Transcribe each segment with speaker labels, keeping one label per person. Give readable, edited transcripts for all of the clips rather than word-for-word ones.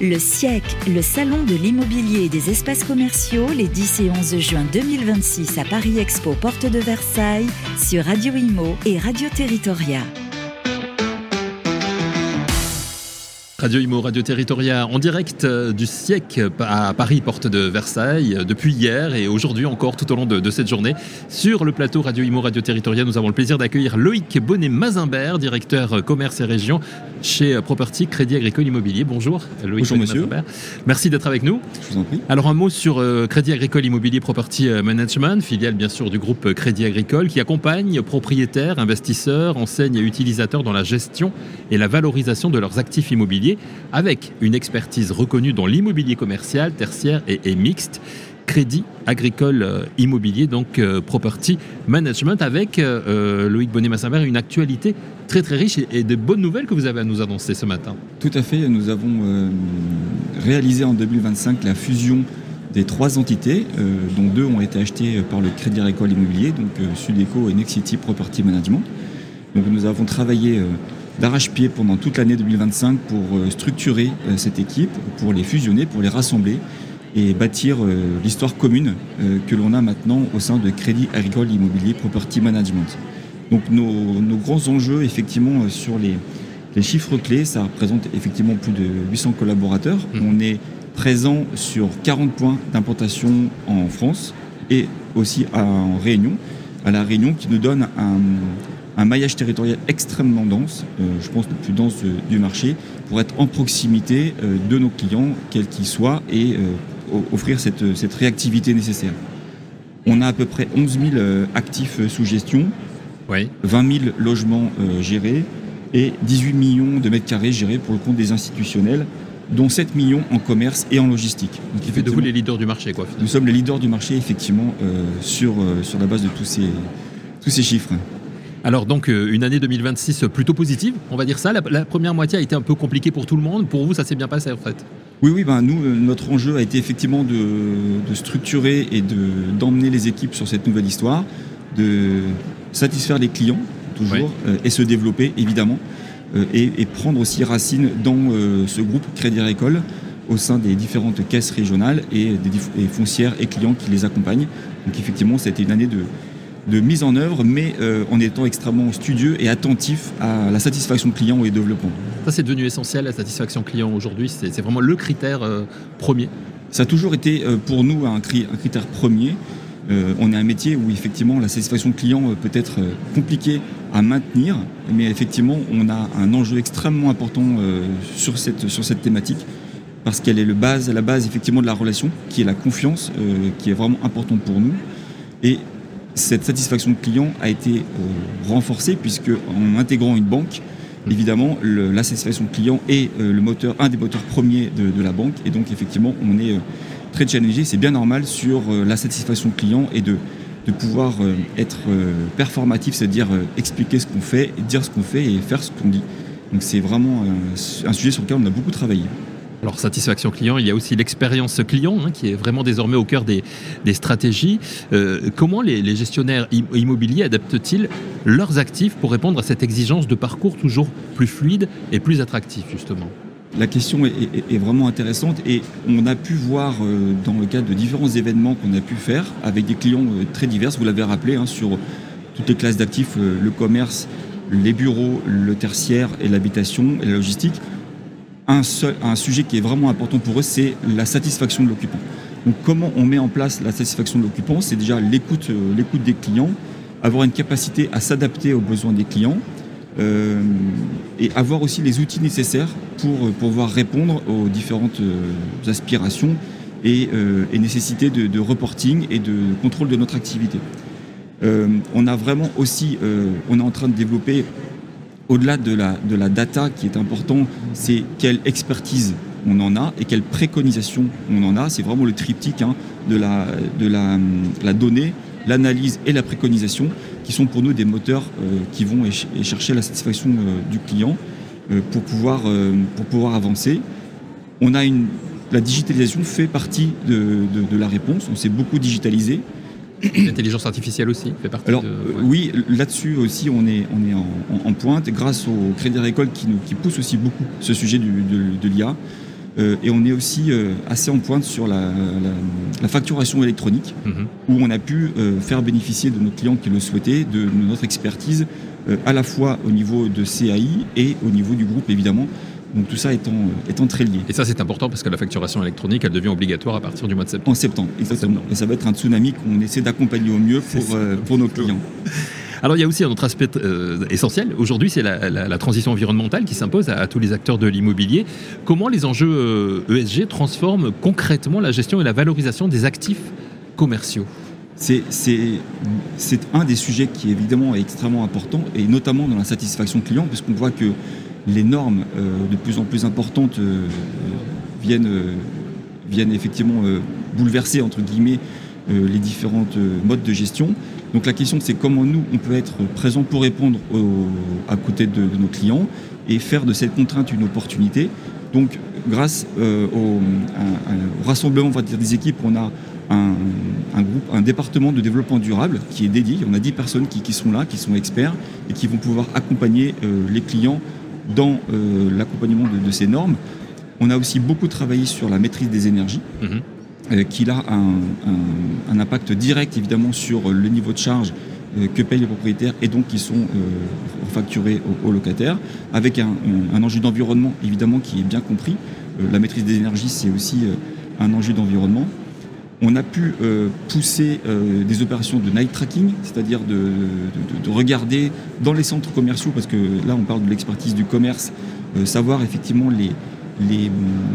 Speaker 1: Le SIEC, le Salon de l'immobilier et des espaces commerciaux, les 10 et 11 juin 2026 à Paris Expo, porte de Versailles, sur Radio Imo et Radio Territoria.
Speaker 2: Radio Imo, Radio Territoria, en direct du SIEC à Paris, porte de Versailles, depuis hier et aujourd'hui encore tout au long de cette journée. Sur le plateau Radio Imo, Radio Territoria, nous avons le plaisir d'accueillir Loïc Bonnet-Mazimbert, directeur commerce et région chez Property Crédit Agricole Immobilier. Bonjour Loïc.
Speaker 3: Bonjour monsieur.
Speaker 2: Merci d'être avec nous.
Speaker 3: Je vous en prie.
Speaker 2: Alors un mot sur Crédit Agricole Immobilier Property Management, filiale bien sûr du groupe Crédit Agricole, qui accompagne propriétaires, investisseurs, enseignes et utilisateurs dans la gestion et la valorisation de leurs actifs immobiliers, avec une expertise reconnue dans l'immobilier commercial, tertiaire et mixte. Crédit Agricole Immobilier, donc Property Management, avec Loïc Bonnet-Mazimbert, une actualité très très riche et de bonnes nouvelles que vous avez à nous annoncer ce matin.
Speaker 3: Tout à fait, nous avons réalisé en 2025 la fusion des 3 entités, dont 2 ont été achetées par le Crédit Agricole Immobilier, donc Sudeco et Nexity Property Management. Donc nous avons travaillé d'arrache-pied pendant toute l'année 2025 pour structurer cette équipe, pour les fusionner, pour les rassembler et bâtir l'histoire commune que l'on a maintenant au sein de Crédit Agricole Immobilier Property Management. Donc nos grands enjeux, effectivement, sur les chiffres clés, ça représente effectivement plus de 800 collaborateurs. On est présent sur 40 points d'implantation en France et aussi en Réunion, à La Réunion, qui nous donne un maillage territorial extrêmement dense, je pense le plus dense du marché, pour être en proximité de nos clients, quels qu'ils soient, et offrir cette réactivité nécessaire. On a à peu près 11 000 actifs sous gestion,
Speaker 2: oui.
Speaker 3: 20 000 logements gérés et 18 millions de mètres carrés gérés pour le compte des institutionnels, dont 7 millions en commerce et en logistique.
Speaker 2: Donc, qui fait de vous les leaders du marché, quoi, finalement.
Speaker 3: Nous sommes les leaders du marché, effectivement, sur la base de tous ces chiffres.
Speaker 2: Alors donc une année 2026 plutôt positive, on va dire ça. La première moitié a été un peu compliquée pour tout le monde. Pour vous, ça s'est bien passé en fait?
Speaker 3: Oui, nous, notre enjeu a été effectivement de structurer et d'emmener les équipes sur cette nouvelle histoire, de satisfaire les clients toujours, oui. Et se développer évidemment, et prendre aussi racine dans ce groupe Crédit Agricole au sein des différentes caisses régionales et des foncières et clients qui les accompagnent. Donc effectivement, c'était une année de mise en œuvre, mais en étant extrêmement studieux et attentif à la satisfaction client et au développement.
Speaker 2: Ça, c'est devenu essentiel, la satisfaction client aujourd'hui, c'est vraiment le critère premier.
Speaker 3: Ça a toujours été pour nous un critère premier. On est un métier où effectivement la satisfaction client peut être compliquée à maintenir, mais effectivement on a un enjeu extrêmement important sur cette thématique, parce qu'elle est la base effectivement de la relation, qui est la confiance, qui est vraiment importante pour nous. Et cette satisfaction client a été renforcée puisque en intégrant une banque, évidemment, la satisfaction client est un des moteurs premiers de la banque. Et donc, effectivement, on est très challengé. C'est bien normal sur la satisfaction client et de pouvoir être performatif, c'est-à-dire expliquer ce qu'on fait, dire ce qu'on fait et faire ce qu'on dit. Donc, c'est vraiment un sujet sur lequel on a beaucoup travaillé.
Speaker 2: Alors, satisfaction client, il y a aussi l'expérience client qui est vraiment désormais au cœur des stratégies. Comment les gestionnaires immobiliers adaptent-ils leurs actifs pour répondre à cette exigence de parcours toujours plus fluide et plus attractif, justement?
Speaker 3: La question est vraiment intéressante et on a pu voir dans le cadre de différents événements qu'on a pu faire avec des clients très divers, vous l'avez rappelé, sur toutes les classes d'actifs, le commerce, les bureaux, le tertiaire et l'habitation et la logistique. Un sujet qui est vraiment important pour eux, c'est la satisfaction de l'occupant. Donc comment on met en place la satisfaction de l'occupant? C'est déjà l'écoute des clients, avoir une capacité à s'adapter aux besoins des clients et avoir aussi les outils nécessaires pour pouvoir répondre aux différentes aspirations et nécessités de reporting et de contrôle de notre activité. On a vraiment aussi, on est en train de développer, au-delà de la data qui est important, c'est quelle expertise on en a et quelle préconisation on en a. C'est vraiment le triptyque de la donnée, l'analyse et la préconisation qui sont pour nous des moteurs qui vont chercher la satisfaction du client pour pouvoir avancer. La digitalisation fait partie de la réponse. On s'est beaucoup digitalisé.
Speaker 2: L'intelligence artificielle aussi fait partie
Speaker 3: Oui, là-dessus aussi, on est en pointe grâce au Crédit Agricole qui pousse aussi beaucoup ce sujet de l'IA. Et on est aussi assez en pointe sur la facturation électronique, où on a pu faire bénéficier de nos clients qui le souhaitaient de notre expertise, à la fois au niveau de CAI et au niveau du groupe, évidemment. Donc tout ça étant très lié.
Speaker 2: Et ça, c'est important parce que la facturation électronique, elle devient obligatoire à partir du mois de septembre.
Speaker 3: En septembre, exactement. Et ça va être un tsunami qu'on essaie d'accompagner au mieux pour nos clients.
Speaker 2: Alors il y a aussi un autre aspect essentiel. Aujourd'hui, c'est la transition environnementale qui s'impose à tous les acteurs de l'immobilier. Comment les enjeux ESG transforment concrètement la gestion et la valorisation des actifs commerciaux ?
Speaker 3: C'est un des sujets qui évidemment est extrêmement important, et notamment dans la satisfaction client, puisqu'on voit que les normes de plus en plus importantes viennent effectivement bouleverser, entre guillemets, les différentes modes de gestion. Donc la question, c'est comment nous, on peut être présent pour répondre à côté de nos clients et faire de cette contrainte une opportunité. Donc grâce au rassemblement, on va dire, des équipes, on a un département de développement durable qui est dédié. On a 10 personnes qui sont là, qui sont experts et qui vont pouvoir accompagner les clients dans l'accompagnement de ces normes. On a aussi beaucoup travaillé sur la maîtrise des énergies, qui a un impact direct évidemment sur le niveau de charge que payent les propriétaires et donc qui sont facturés aux locataires, avec un enjeu d'environnement évidemment qui est bien compris. La maîtrise des énergies, c'est aussi un enjeu d'environnement. On a pu pousser des opérations de night tracking, c'est-à-dire de regarder dans les centres commerciaux, parce que là on parle de l'expertise du commerce, savoir effectivement les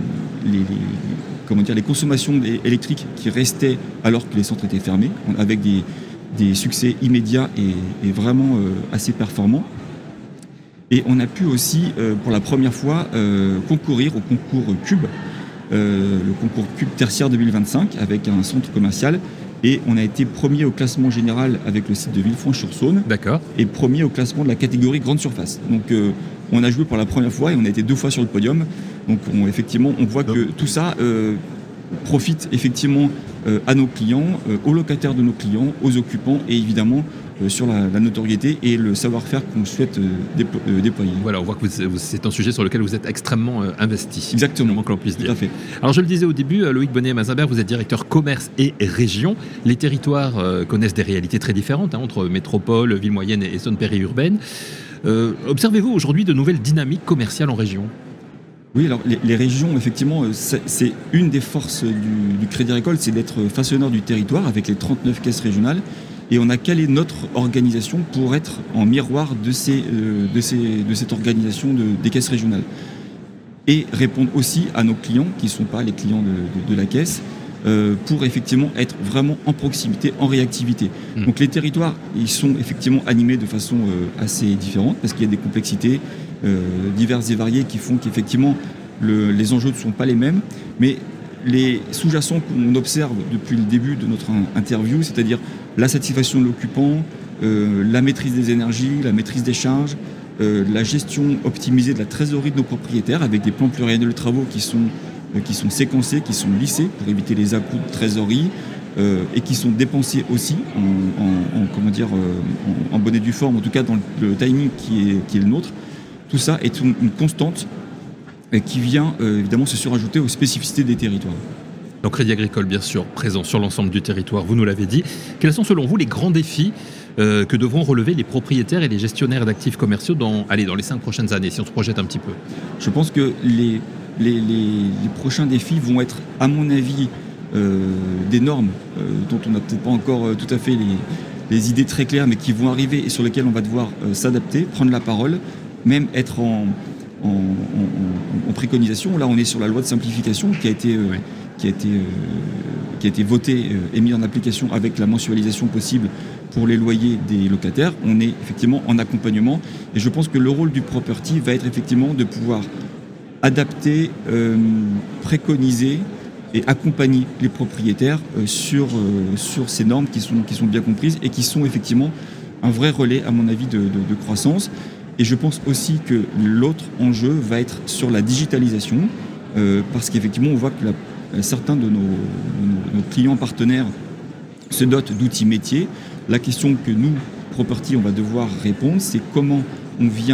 Speaker 3: consommations électriques qui restaient alors que les centres étaient fermés, avec des succès immédiats et vraiment assez performants. Et on a pu aussi, pour la première fois, concourir au concours Cube, le concours Cube tertiaire 2025 avec un centre commercial, et on a été premier au classement général avec le site de Villefranche-sur-Saône.
Speaker 2: D'accord.
Speaker 3: Et premier au classement de la catégorie grande surface. Donc on a joué pour la première fois et on a été 2 fois sur le podium. Donc effectivement on voit que tout ça profite effectivement à nos clients, aux locataires de nos clients, aux occupants, et évidemment sur la notoriété et le savoir-faire qu'on souhaite déployer.
Speaker 2: Voilà, on voit que c'est un sujet sur lequel vous êtes extrêmement investi.
Speaker 3: Exactement,
Speaker 2: que l'on puisse dire.
Speaker 3: Tout à fait.
Speaker 2: Alors je le disais au début, Loïc Bonnet-Mazabert, vous êtes directeur commerce et région. Les territoires connaissent des réalités très différentes, entre métropole, ville moyenne et zone périurbaine. Observez-vous aujourd'hui de nouvelles dynamiques commerciales en région ?
Speaker 3: Oui, alors les régions, effectivement, c'est une des forces du Crédit Agricole, c'est d'être façonneur du territoire avec les 39 caisses régionales. Et on a calé notre organisation pour être en miroir de cette organisation des caisses régionales. Et répondre aussi à nos clients, qui ne sont pas les clients de la caisse, pour effectivement être vraiment en proximité, en réactivité. Donc les territoires, ils sont effectivement animés de façon assez différente, parce qu'il y a des complexités diverses et variées qui font qu'effectivement les enjeux ne sont pas les mêmes. Mais les sous-jacents qu'on observe depuis le début de notre interview, c'est-à-dire la satisfaction de l'occupant, la maîtrise des énergies, la maîtrise des charges, la gestion optimisée de la trésorerie de nos propriétaires avec des plans pluriannuels de travaux qui sont séquencés, qui sont lissés pour éviter les à-coups de trésorerie et qui sont dépensés aussi en bonne et due forme, en tout cas dans le timing qui est le nôtre. Tout ça est une constante qui vient évidemment se surajouter aux spécificités des territoires.
Speaker 2: Donc Crédit Agricole, bien sûr, présent sur l'ensemble du territoire, vous nous l'avez dit. Quels sont selon vous les grands défis que devront relever les propriétaires et les gestionnaires d'actifs commerciaux dans les 5 prochaines années, si on se projette un petit peu ?
Speaker 3: Je pense que les prochains défis vont être, à mon avis, des normes dont on n'a peut-être pas encore tout à fait les idées très claires, mais qui vont arriver et sur lesquelles on va devoir s'adapter, prendre la parole, même être en préconisation. Là, on est sur la loi de simplification qui a été votée et mise en application avec la mensualisation possible pour les loyers des locataires. On est effectivement en accompagnement et je pense que le rôle du property va être effectivement de pouvoir adapter, préconiser et accompagner les propriétaires sur ces normes qui sont bien comprises et qui sont effectivement un vrai relais, à mon avis, de croissance. Et je pense aussi que l'autre enjeu va être sur la digitalisation, parce qu'effectivement, on voit que certains de nos clients partenaires se dotent d'outils métiers. La question que nous, Property, on va devoir répondre, c'est comment on vient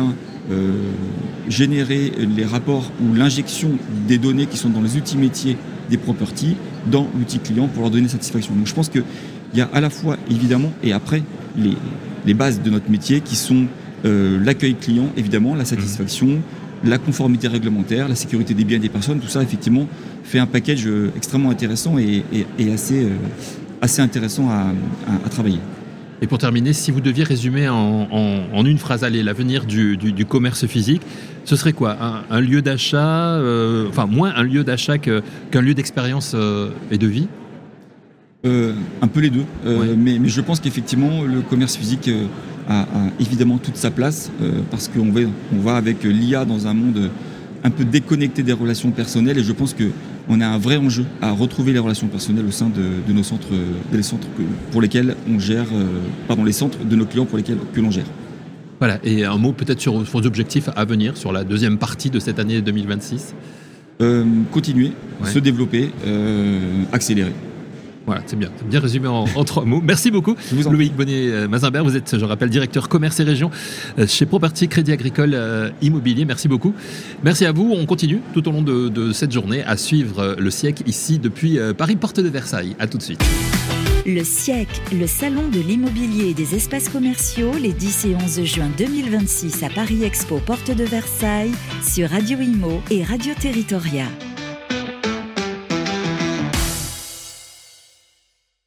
Speaker 3: générer les rapports ou l'injection des données qui sont dans les outils métiers des properties dans l'outil client pour leur donner satisfaction. Donc je pense qu'il y a à la fois évidemment et après les bases de notre métier qui sont l'accueil client, évidemment, la satisfaction, la conformité réglementaire, la sécurité des biens et des personnes. Tout ça effectivement fait un package extrêmement intéressant et assez intéressant à travailler.
Speaker 2: Et pour terminer, si vous deviez résumer en une phrase, l'avenir du commerce physique, ce serait quoi ? Un lieu d'achat, moins un lieu d'achat qu'un lieu d'expérience et de vie ?
Speaker 3: Un peu les deux, mais je pense qu'effectivement le commerce physique a évidemment toute sa place parce qu'on va avec l'IA dans un monde un peu déconnecté des relations personnelles et je pense qu'on a un vrai enjeu à retrouver les relations personnelles au sein de nos centres, les centres pour lesquels on gère, les centres de nos clients pour lesquels que l'on gère.
Speaker 2: Voilà, et un mot peut-être sur vos objectifs à venir sur la deuxième partie de cette année 2026.
Speaker 3: Continuer, se développer, accélérer.
Speaker 2: Voilà, c'est bien résumé en 3 mots. Merci beaucoup. Loïc Bonnet-Mazimbert, vous êtes, je rappelle, directeur commerce et région chez Property Crédit Agricole Immobilier. Merci beaucoup. Merci à vous. On continue tout au long de cette journée à suivre le siècle ici depuis Paris, porte de Versailles. À tout de suite.
Speaker 1: Le siècle, le salon de l'immobilier et des espaces commerciaux, les 10 et 11 juin 2026 à Paris Expo, porte de Versailles, sur Radio Imo et Radio Territoria.